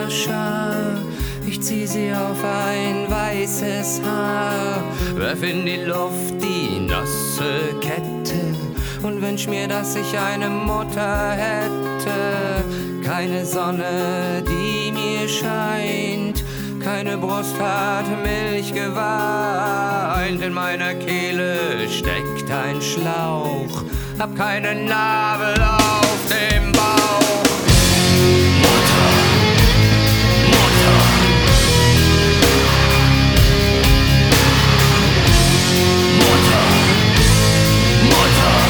Schar. Ich zieh sie auf ein weißes Haar, werf in die Luft die nasse Kette und wünsch mir, dass ich eine Mutter hätte. Keine Sonne, die mir scheint, keine Brust hat Milch geweint. In meiner Kehle steckt ein Schlauch, hab keine Narbe auf dem Bauch. Mutter, Mutter, Mutter, Mutter.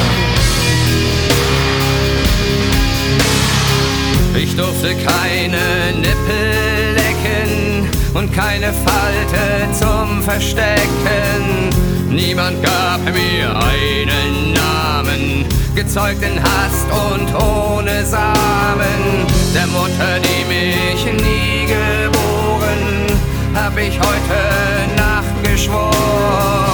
Ich durfte keine Nippel lecken und keine Falte zum Verstecken. Niemand gab mir einen Namen, gezeugt in Hast und ohne Samen. Der Mutter, die mich nie geboren, hab ich heute Nacht geschworen.